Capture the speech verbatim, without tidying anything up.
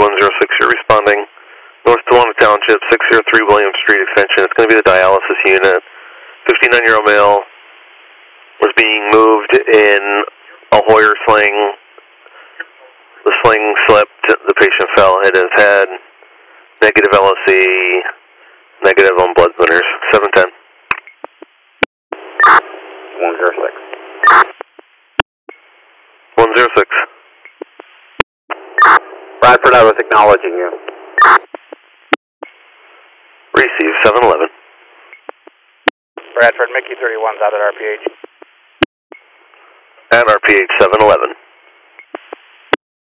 one zero six, you're responding. North Delaware Township, six oh three William Street extension. It's going to be the dialysis unit. fifty-nine-year-old male was being moved in a Hoyer sling. The sling slipped, the patient fell, hit his head. Negative L S E, negative on blood thinners. seven ten. one zero six. one zero six. Bradford, I was acknowledging you. Receive seven eleven. Bradford, Mickey thirty-one's out at R P H. At R P H seven eleven.